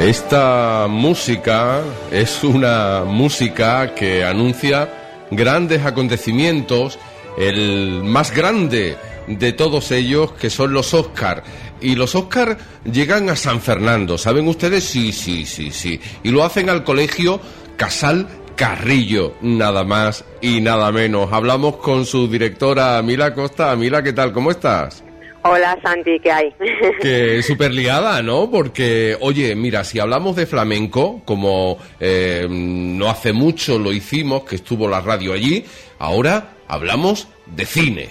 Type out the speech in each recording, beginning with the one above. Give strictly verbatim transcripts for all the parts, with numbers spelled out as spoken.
Esta música es una música que anuncia grandes acontecimientos, el más grande de todos ellos, que son los Óscar. Y los Óscar llegan a San Fernando, ¿saben ustedes? Sí, sí, sí, sí. Y lo hacen al colegio Casal Carrillo, nada más y nada menos. Hablamos con su directora, Mila Costa. Mila, ¿qué tal? ¿Cómo estás? Hola, Santi, ¿qué hay? Que súper liada, ¿no? Porque, oye, mira, si hablamos de flamenco, como eh, no hace mucho lo hicimos, que estuvo la radio allí, ahora hablamos de cine.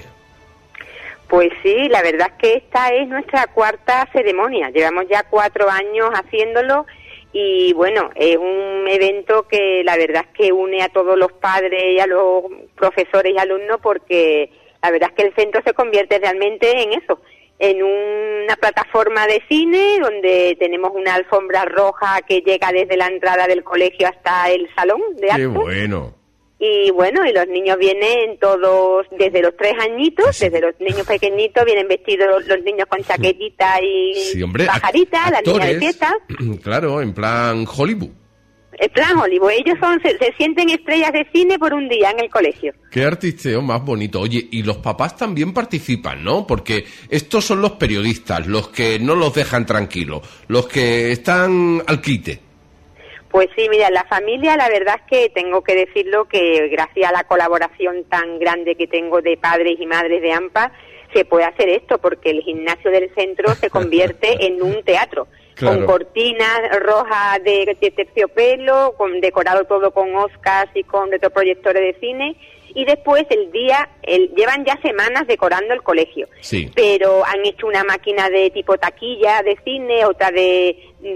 Pues sí, la verdad es que esta es nuestra cuarta ceremonia. Llevamos ya cuatro años haciéndolo y, bueno, es un evento que la verdad es que une a todos los padres y a los profesores y alumnos, porque la verdad es que el centro se convierte realmente en eso, en una plataforma de cine donde tenemos una alfombra roja que llega desde la entrada del colegio hasta el salón de actos. ¡Qué bueno! Y bueno, y los niños vienen todos desde los tres añitos, sí. Desde los niños pequeñitos vienen vestidos los niños con chaquetita y sí, hombre, pajarita, act- la niña de fiesta. Claro, en plan Hollywood. En plan Hollywood, ellos son, se, se sienten estrellas de cine por un día en el colegio. Qué artisteo más bonito. Oye, y los papás también participan, ¿no? Porque estos son los periodistas, los que no los dejan tranquilos, los que están al quite. Pues sí, mira, la familia, la verdad es que tengo que decirlo que gracias a la colaboración tan grande que tengo de padres y madres de AMPA, se puede hacer esto, porque el gimnasio del centro se convierte en un teatro. Claro. Con cortinas rojas de, de terciopelo, con decorado todo con Oscars y con retroproyectores de cine, y después el día, el, llevan ya semanas decorando el colegio, sí. Pero han hecho una máquina de tipo taquilla de cine, otra de,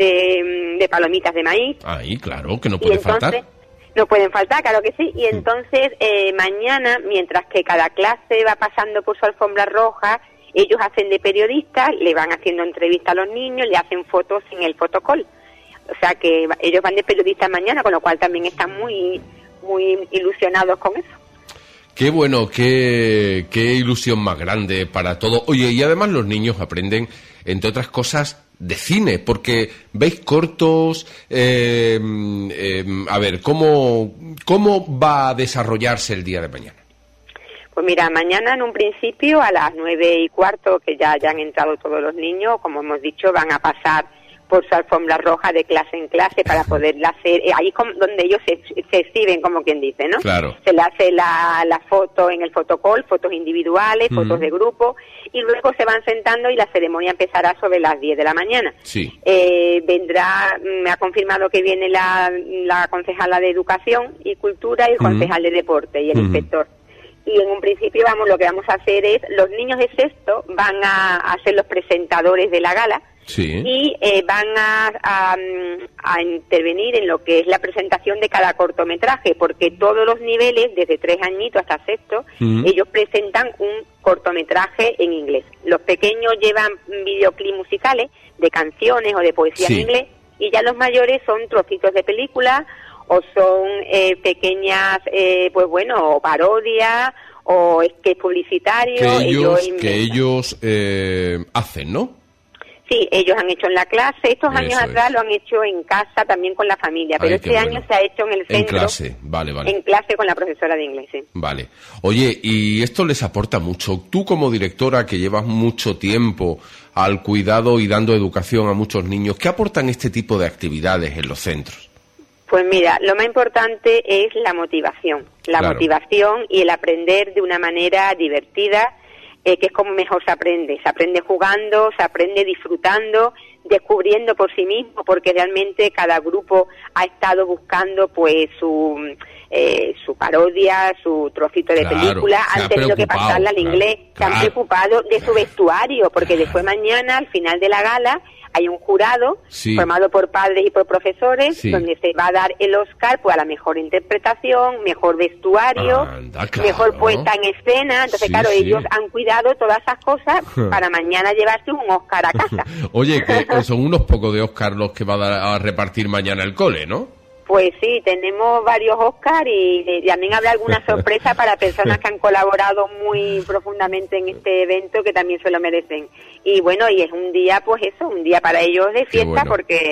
de, de palomitas de maíz. Ahí, claro, que no puede entonces, faltar. No pueden faltar, claro que sí, y entonces eh, mañana, mientras que cada clase va pasando por su alfombra roja, ellos hacen de periodistas, le van haciendo entrevistas a los niños, le hacen fotos en el fotocall. O sea que ellos van de periodistas mañana, con lo cual también están muy muy ilusionados con eso. Qué bueno, qué, qué ilusión más grande para todo. Oye, y además los niños aprenden, entre otras cosas, de cine, porque veis cortos, eh, eh, a ver, ¿cómo, ¿cómo va a desarrollarse el día de mañana? Pues mira, mañana en un principio a las nueve y cuarto, que ya, ya han entrado todos los niños, como hemos dicho, van a pasar por su alfombra roja de clase en clase para poderla hacer, eh, ahí es donde ellos se, se exhiben, como quien dice, ¿no? Claro. Se le hace la, la foto en el fotocall, fotos individuales, mm. fotos de grupo, y luego se van sentando y la ceremonia empezará sobre las diez de la mañana. Sí. Eh, vendrá, me ha confirmado que viene la, la concejala de Educación y Cultura y el mm. concejal de Deporte y el mm. inspector. Y en un principio, vamos, lo que vamos a hacer es, los niños de sexto van a, a ser los presentadores de la gala. Sí. Y eh, van a, a, a intervenir en lo que es la presentación de cada cortometraje, porque todos los niveles, desde tres añitos hasta sexto, mm. ellos presentan un cortometraje en inglés. Los pequeños llevan videoclips musicales de canciones o de poesía sí. en inglés, y ya los mayores son trocitos de película o son eh, pequeñas, eh, pues bueno, parodias o sketch publicitarios. Que ellos, ellos que ellos eh, hacen, ¿no? Sí, ellos han hecho en la clase, estos Eso años atrás es. Lo han hecho en casa también con la familia, pero Ay, este bueno. año se ha hecho en el centro. En clase, vale, vale. En clase con la profesora de inglés, sí. Vale. Oye, y esto les aporta mucho. Tú como directora que llevas mucho tiempo al cuidado y dando educación a muchos niños, ¿qué aportan este tipo de actividades en los centros? Pues mira, lo más importante es la motivación, la claro. motivación y el aprender de una manera divertida, eh, que es como mejor se aprende. Se aprende jugando, se aprende disfrutando, descubriendo por sí mismo, porque realmente cada grupo ha estado buscando pues su eh, su parodia, su trocito de claro, película, han tenido que pasarla al inglés, claro, se han claro. preocupado de su vestuario, porque después mañana, al final de la gala, hay un jurado sí. formado por padres y por profesores, sí. donde se va a dar el Oscar pues a la mejor interpretación, mejor vestuario, Anda, claro. mejor puesta en escena. Entonces, sí, claro, sí. ellos han cuidado todas esas cosas para mañana llevarse un Oscar a casa. Oye, que son unos pocos de Oscar los que va a, dar, a repartir mañana el cole, ¿no? Pues sí, tenemos varios Oscar y, y también habrá alguna sorpresa para personas que han colaborado muy profundamente en este evento, que también se lo merecen. Y bueno, y es un día, pues eso, un día para ellos de fiesta, bueno. porque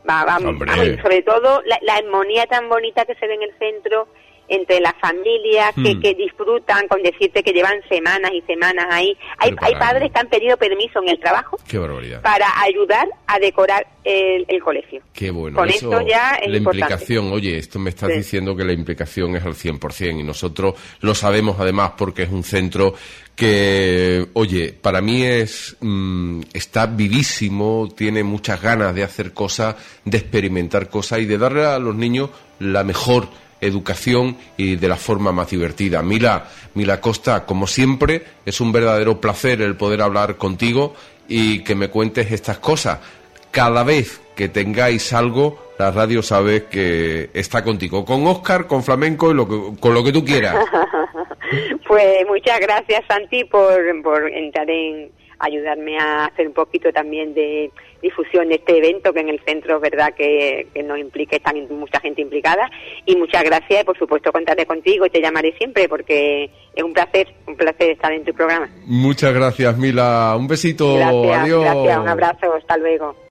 Va, vamos, vamos, y sobre todo la, la armonía tan bonita que se ve en el centro entre las familias que, hmm. que disfrutan con decirte que llevan semanas y semanas ahí. Hay, hay padres que han pedido permiso en el trabajo. Qué barbaridad. Para ayudar a decorar el, el colegio. Qué bueno. Con eso, esto ya es la importante. Implicación, oye, esto me estás sí. diciendo que la implicación es al cien por ciento y nosotros lo sabemos además porque es un centro que, oye, para mí es mmm, está vivísimo, tiene muchas ganas de hacer cosas, de experimentar cosas y de darle a los niños la mejor educación y de la forma más divertida. Mila, Mila Costa, como siempre, es un verdadero placer el poder hablar contigo y que me cuentes estas cosas. Cada vez que tengáis algo, la radio sabe que está contigo, con Óscar, con Flamenco y lo que, con lo que tú quieras. Pues muchas gracias, Santi, por, por entrar en ayudarme a hacer un poquito también de difusión de este evento que en el centro es verdad que, que nos implica, están mucha gente implicada, y muchas gracias y por supuesto contaré contigo y te llamaré siempre porque es un placer, un placer estar en tu programa. Muchas gracias, Mila, un besito, gracias, adiós. Gracias, un abrazo, hasta luego.